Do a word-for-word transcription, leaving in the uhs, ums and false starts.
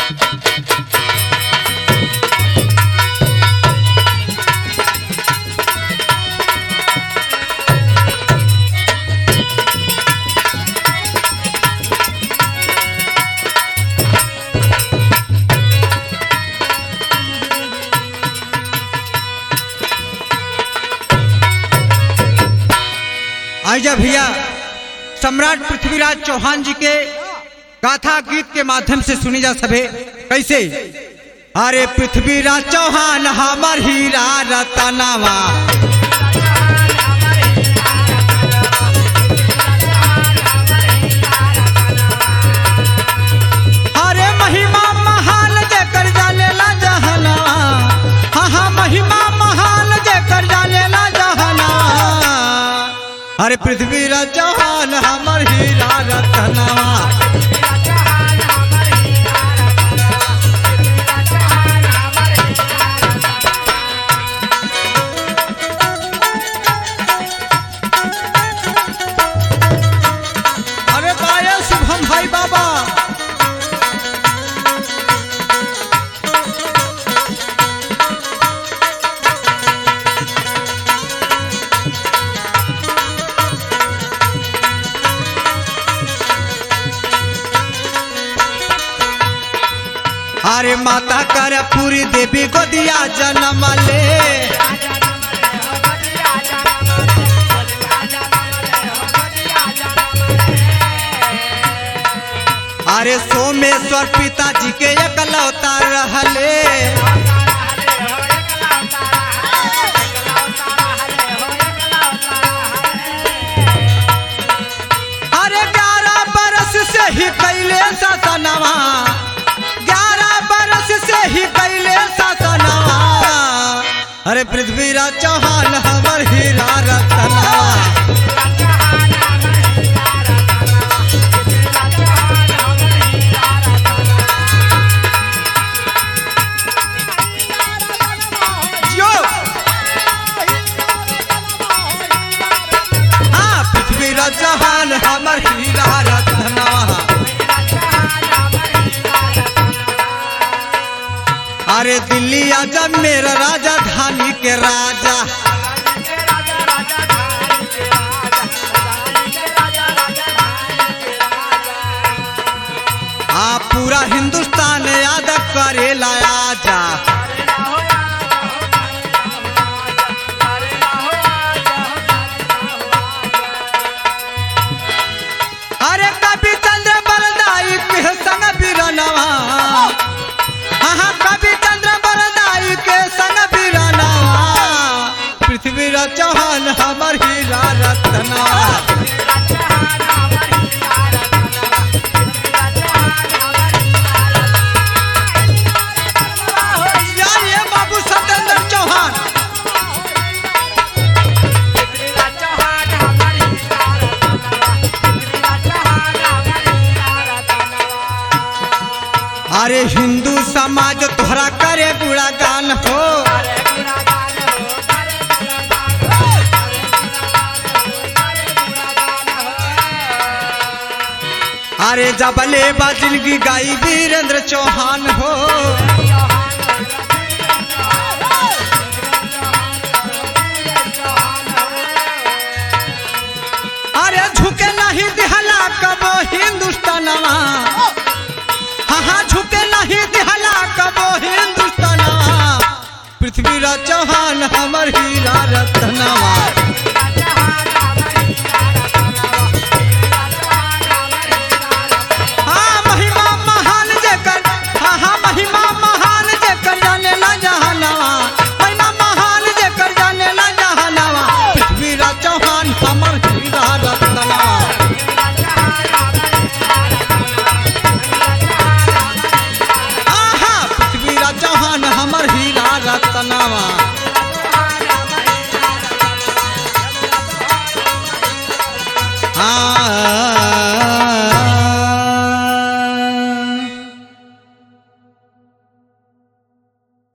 आइजा भैया सम्राट पृथ्वीराज चौहान जी के गाथा गीत के माध्यम से सुनी जा सके कैसे। अरे पृथ्वीराज चौहान हमर हीरा रतनवा, अरे महिमा महान जेकर जानेला जहनवा, हाँ हाँ महिमा महान जेकर जानेला जहनवा। अरे पृथ्वीराज चौहान हमर हीरा रतनवा, अरे बाया शुभम भाई बाबा। अरे माता कर पूरी देवी गोदिया जन्म ले, अरे सोमेश्वर पिताजी के एकलौता रहले, अरे ग्यारह बरस से ही कैले सतनवा, ही कैले सतनवा। अरे पृथ्वीराज चौहान हमर हीरा रतनवा, हाँ पृथ्वीराज चौहान हमर हीरा रतनवा। अरे दिल्ली आजा मेरा राजधानी के राजा, आ पूरा हिंदुस्तान याद करेला आजा। अरे कवि चंद्र बरदाई के संग बिरनवा, हाँ कवि चंद्र बरदाई के संग बिरनवा। पृथ्वीराज चौहान हमर हीरा रतनवा, ये बाबू सत्येंद्र चौहान। अरे हिंदू समाज तोहरा करे गुणगान हो, अरे जबले बाजिलगी गाई वीरेंद्र चौहान हो। अरे झुके नहीं दिहला कबो हिंदुस्तानवा, हाँ झुके नहीं दिहला कबो हिंदुस्तानवा। पृथ्वीराज चौहान हमर ही